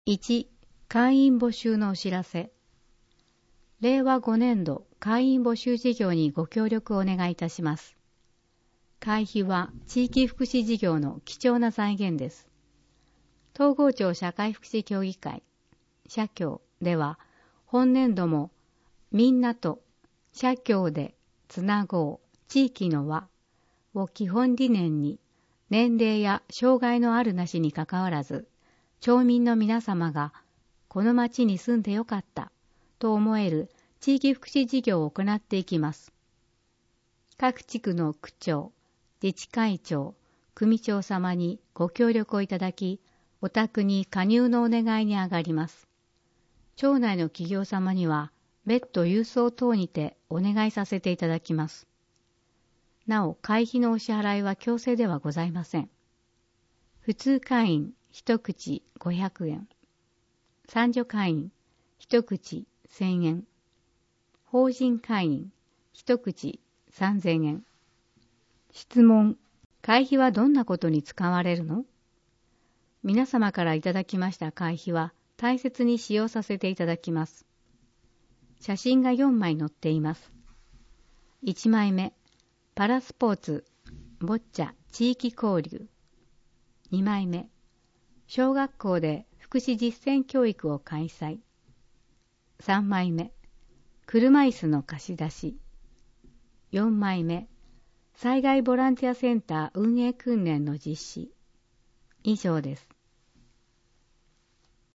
1、会員募集のお知らせ。令和5年度会員募集事業にご協力をお願いいたします。会費は地域福祉事業の貴重な財源です。東郷町社会福祉協議会、社協では、本年度もみんなと社協でつなごう地域の輪を基本理念に、年齢や障害のあるなしにかかわらず、町民の皆様がこの町に住んでよかったと思える地域福祉事業を行っていきます。各地区の区長、自治会長、組長様にご協力をいただき、お宅に加入のお願いに上がります。町内の企業様には別途郵送等にてお願いさせていただきます。なお、会費のお支払いは強制ではございません。普通会員一口500円。三女会員一口1000円。法人会員一口3000円。質問。会費はどんなことに使われるの？皆様からいただきました会費は大切に使用させていただきます。写真が4枚載っています。1枚目、パラスポーツ、ボッチャ地域交流。2枚目、小学校で福祉実践教育を開催。3枚目、車椅子の貸し出し。4枚目、災害ボランティアセンター運営訓練の実施。以上です。